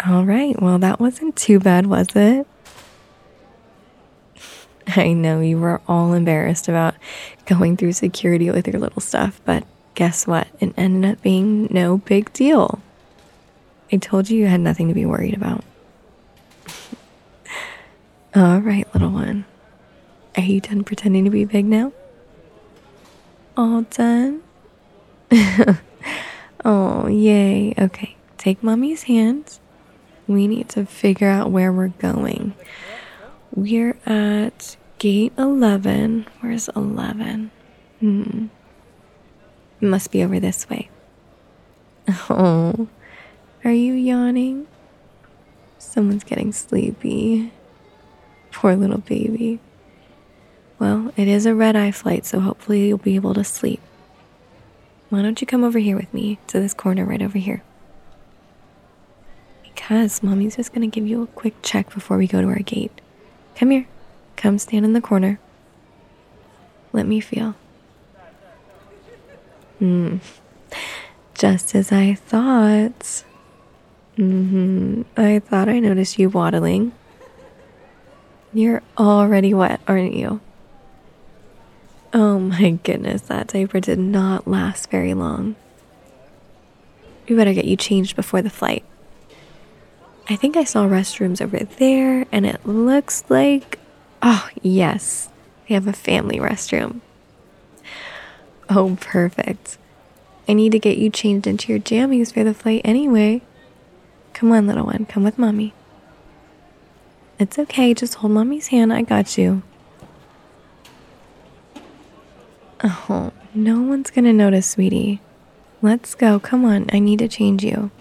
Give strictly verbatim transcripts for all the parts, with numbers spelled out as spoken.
All right, well, that wasn't too bad, was it? I know you were all embarrassed about going through security with your little stuff, but guess what? It ended up being no big deal. I told you you had nothing to be worried about. All right, little one. Are you done pretending to be big now? All done? Oh, yay. Okay, take mommy's hand. We need to figure out where we're going. We're at gate eleven. Where's eleven? Hmm. It must be over this way. Oh, are you yawning? Someone's getting sleepy. Poor little baby. Well, it is a red-eye flight, so hopefully you'll be able to sleep. Why don't you come over here with me to this corner right over here? Because mommy's just going to give you a quick check before we go to our gate. Come here. Come stand in the corner. Let me feel. Hmm. Just as I thought. Mm-hmm. I thought I noticed you waddling. You're already wet, aren't you? Oh my goodness, that diaper did not last very long. We better get you changed before the flight. I think I saw restrooms over there, and it looks like... Oh, yes. They have a family restroom. Oh, perfect. I need to get you changed into your jammies for the flight anyway. Come on, little one. Come with mommy. It's okay. Just hold mommy's hand. I got you. Oh, no one's gonna notice, sweetie. Let's go. Come on. I need to change you.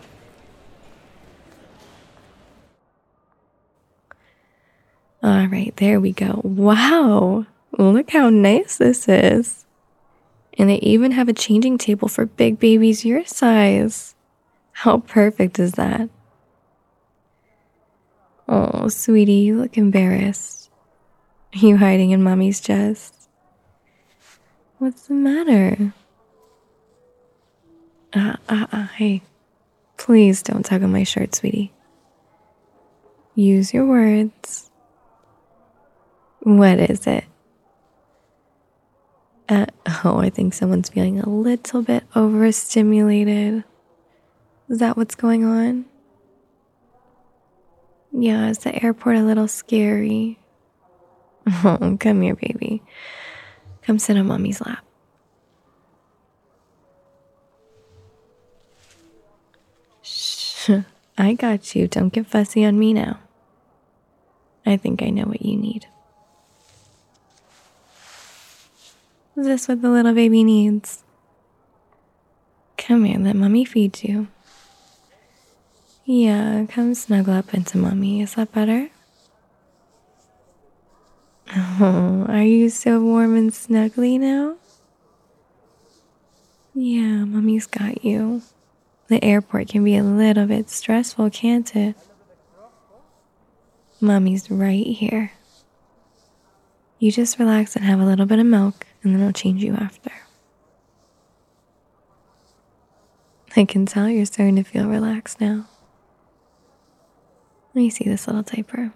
All right, there we go. Wow. Look how nice this is. And they even have a changing table for big babies your size. How perfect is that? Oh, sweetie, you look embarrassed. Are you hiding in mommy's chest? What's the matter? Ah, ah, ah, hey. Please don't tug on my shirt, sweetie. Use your words. What is it? Uh, oh, I think someone's feeling a little bit overstimulated. Is that what's going on? Yeah, is the airport a little scary? Oh, come here, baby. Come sit on mommy's lap. Shh, I got you. Don't get fussy on me now. I think I know what you need. Is this what the little baby needs? Come here, let mommy feed you. Yeah, come snuggle up into mommy. Is that better? Oh, are you so warm and snuggly now? Yeah, mommy's got you. The airport can be a little bit stressful, can't it? Mommy's right here. You just relax and have a little bit of milk, and then I'll change you after. I can tell you're starting to feel relaxed now. Let me see this little diaper.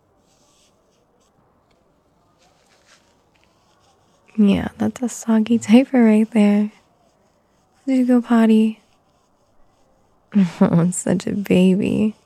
Yeah, that's a soggy diaper right there. Did you go potty? Oh, it's such a baby.